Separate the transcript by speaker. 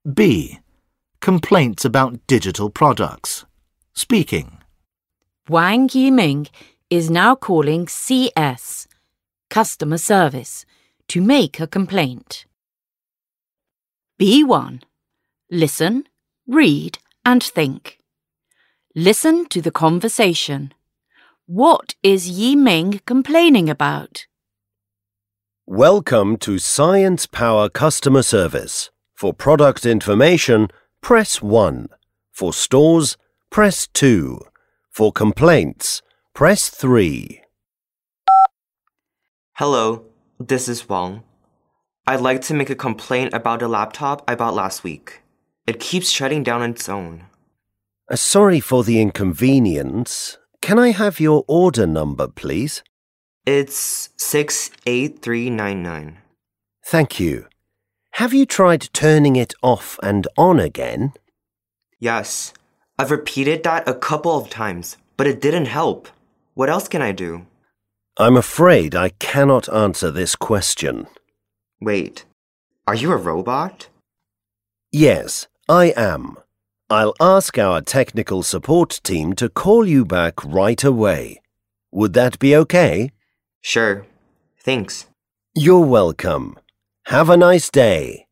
Speaker 1: B. Complaints about digital products. Speaking.
Speaker 2: Wang Yiming is now calling CS, Customer Service, to make a complaint. B1. Listen, read, and think. Listen to the conversation. What is Yiming complaining about?
Speaker 3: Welcome to Science Power Customer Service. For product information, press 1. For stores, press 2. For complaints, press 3.
Speaker 4: Hello, this is Wang. I'd like to make a complaint about a laptop I bought last week. It keeps shutting down on its own.
Speaker 3: Sorry for the inconvenience. Can I have your order number, please?
Speaker 4: It's 68399.
Speaker 3: Thank you. Have you tried turning it off and on again?
Speaker 4: Yes, I've repeated that a couple of times, but it didn't help. What else can I do?
Speaker 3: I'm afraid I cannot answer this question.
Speaker 4: Wait, are you a robot?
Speaker 3: Yes, I am. I'll ask our technical support team to call you back right away. Would that be okay?
Speaker 4: Sure, thanks.
Speaker 3: You're welcome. Have a nice day.